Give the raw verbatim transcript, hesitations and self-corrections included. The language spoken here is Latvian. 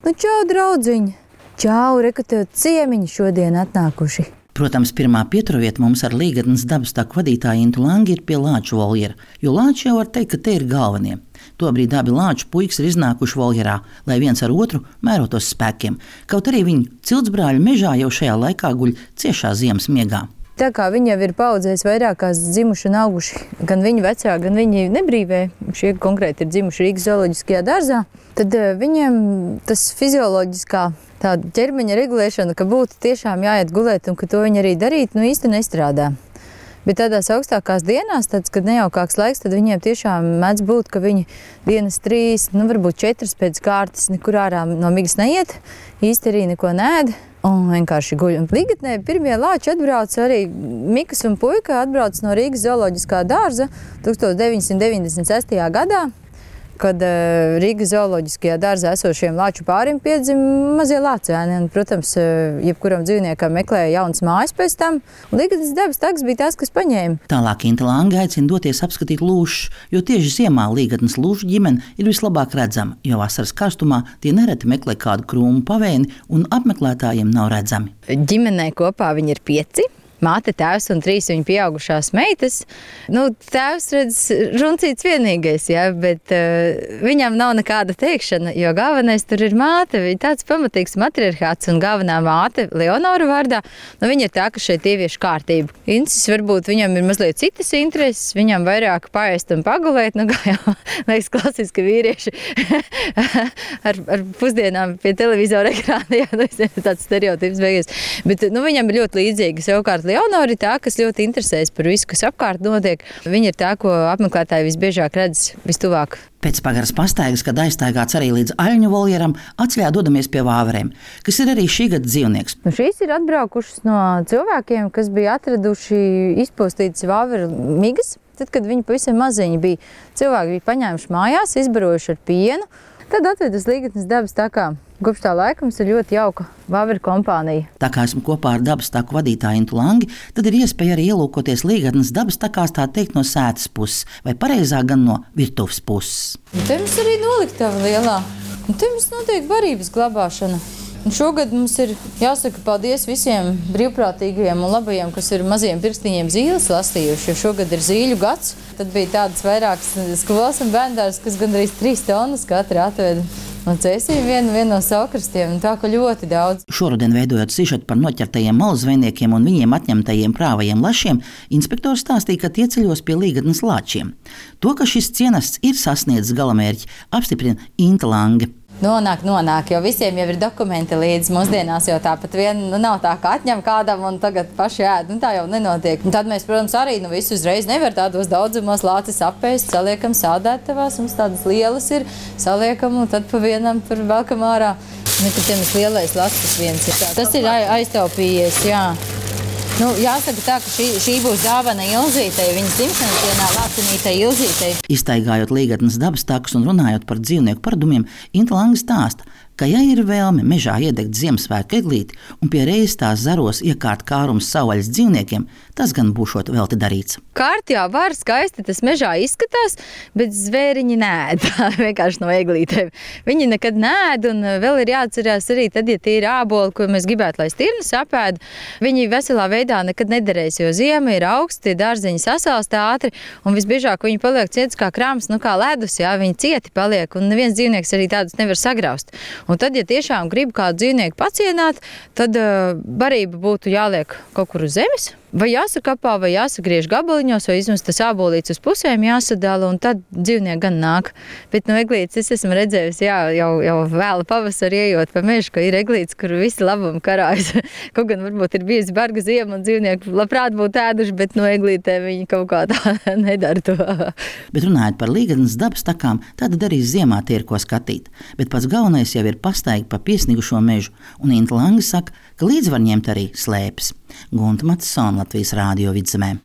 Nu, čau, draudziņi! Čau, reku tev ciemiņi šodien atnākuši. Protams, pirmā pieturvieta mums ar Līgatnes dabas taku vadītāju Intu Langi ir pie Lāču voljera, jo Lāči jau var teikt, ka te ir galvenie. Tobrīd abi Lāču puikas ir iznākuši voljerā, lai viens ar otru mērotos spēkiem, kaut arī viņu ciltsbrāļu mežā jau šajā laikā guļ ciešā ziemas miegā. Tā kā viņi jau ir paudzēs vairākās dzimuši un auguši, gan viņi vecāki, gan viņi nebrīvē, šie konkrēti ir dzimuši Rīgas zooloģiskajā dārzā, tad viņiem tas fizioloģiskā tāda ķermeņa regulēšana, ka būtu tiešām jāiet gulēt un ka to viņi arī darīt, nu īsti nestrādā. Bet tādās augstākās dienās, tāds, kad nejaukāks laiks, tad viņiem tiešām mēdz būt, ka viņi dienas trīs, nu varbūt četras pēc kārtas nekur ārā no migas neiet, īsti arī neko neēd un vienkārši guļ. Un Līgatnē pirmie Lāči atbrauc arī Mikas un puika atbrauc no Rīgas zooloģiskā dārza tūkstoš deviņsimt deviņdesmit sestajā gadā, kad Rīgas zooloģiskajā dārzā esošiem Lāču pārim piedzima mazie lācēni. Un, protams, jebkuram dzīvniekam meklēja jaunas mājas pēc tam. Un Līgatnes dabas takas bija tas, kas paņēma. Tālāk Inta Lange aicina doties apskatīt lūšus, jo tieši ziemā Līgatnes lūšu ģimene ir vislabāk redzama, jo vasaras karstumā tie nereti meklē kādu krūmu pavēni un apmeklētājiem nav redzami. Ģimenē kopā viņi ir pieci. Māte, tēvs un trīs viņa pieaugušās meitas. Nu, tēvs redz runcīts vienīgais, ja, bet uh, viņam nav nekāda teikšana, jo galvenais tur ir māte. Viņa tāds pamatīgs matriarchāts un galvenā māte Leonora vārdā. Nu, viņa ir tā, ka šeit ievieš kārtību. Incis varbūt viņam ir mazliet citas intereses, viņam vairāk paēst un pagulēt. Nu, kā jau liekas klasiski vīrieši ar, ar pusdienām pie televizora ekrāna. Jā, nu, tāds stereotips beigas. Bet nu, viņam ir ļoti līdzīgi. Savukārt Leonora ir tā, kas ļoti interesēs par visu, kas apkārt notiek. Viņa ir tā, ko apmeklētāji visbiežāk redz vistuvāk. Pēc pagaras pastaigas, kad aizstaigāts arī līdz aļņu voljeram, atceļā dodamies pie vāverēm, kas ir arī šī gada dzīvnieks. Nu, šīs ir atbraukušas no cilvēkiem, kas bija atraduši izpostītas vāveru migas. Tad, kad viņi pavisam maziņi bija, cilvēki bija paņēmuši mājās, izbarojuši ar pienu, tad atved uz Līgatnes dabas takā. Kopš tā laika mums ir ļoti jauka vāveru kompānija. Tā kā esmu kopā ar dabas taku vadītāju Intu Langi, tad ir iespēja arī ielūkoties Līgatnes dabas takās, tā teikt, no sētas puses, vai pareizāk gan no virtuves puses. Un te mums arī noliktava lielā. Un te mums notiek barības glabāšana. Un šogad mums ir jāsaka paldies visiem brīvprātīgajiem un labajiem, kas ir maziem pirkstiņiem zīles lastījuši, jo šogad ir zīļu gads. Tad bija tādas vairākas skolas un bērndārs, kas gandrīz trīs tonnas katra atveda. Un cēsīja vienu, vienu no savukrastiem, un tā, ka ļoti daudz. Šoruden veidojot sižetu par noķertajiem malzvejniekiem un viņiem atņemtajiem prāvajiem lašiem, inspektors stāstīja, ka tie ceļos pie Līgatnes Lāčiem. To, ka šis cienasts ir sasniedzis galamērķi, apstiprina Inta Lange. Nonāk, nonāk, jo visiem jau ir dokumenti līdz mūsdienās, jo tāpat vien nu, nav tā, ka atņem kādam un tagad paši ēd, un tā jau nenotiek. Un tad mēs, protams, arī nu, visu uzreiz nevar tādos daudzumos lācis apēst, saliekam saldētavās, mums tādas lielas ir, saliekam un tad pa vienam tur velkam ārā. Nekad tiem lielais lastis viens ir. Tas ir aiztaupījies, jā. Nu, jāsaka tā, ka šī, šī būs dāvana Ilzītei, viņas dzimšanas dienā Lācinītei Ilzītei. Iztaigājot Līgatnes dabas takus un runājot par dzīvnieku paradumiem, Inta Lange stāsta, ka ja ir vēlme mežā iedegt Ziemassvētku eglīti un pie reizes tās zaros iekārt kārums savvaļas dzīvniekiem, tas gan būšot velti darīts. Kārtjā var skaisti tas mežā izskatās, bet zvēriņi nēd vienkārši no eglītēm. Viņi nekad nēd, un vēl ir jāatcerās arī tad, ja tie ir āboli, ko mēs gribētu, lai stirnas apēd, viņi veselā veidā nekad nederēs, jo ziema ir augsti, dārziņi sasalst ātri, un visbiežāk viņi paliek cietis kā krāms, nu kā ledus, jā, viņi cieti paliek, un neviens dzīvnieks arī tādus nevar sagraust. Un tad, ja tiešām grib kādu dzīvnieku pacienāt, tad uh, barība būtu jāliek kaut kur uz zemes, vai jāsakapā, vai jāsagriež gabaliņos, vai vismaz tas ābolīts uz pusēm jāsadala, un tad dzīvnieki gan nāk. Bet no eglītes es esmu redzējusi, jā, jau, jau vēla pavasari ejot pa mežu, ka ir eglītes, kur visi labumi karājas. Kaut gan varbūt ir bijusi barga ziema, un dzīvnieki labprāt būtu ēduši, bet no eglītēm viņi kaut kā tā nedara to. Bet runājot par Līgatnes dabas takām, tad arī ziemā tie ir ko skatīt. Bet pats galvenais jau ir pastaigi pa piesnigušo mežu, un Inta Lange saka, ka līdz var ņemt arī slēpes. Gunta Matsona, Latvijas Rādio Vidzemē.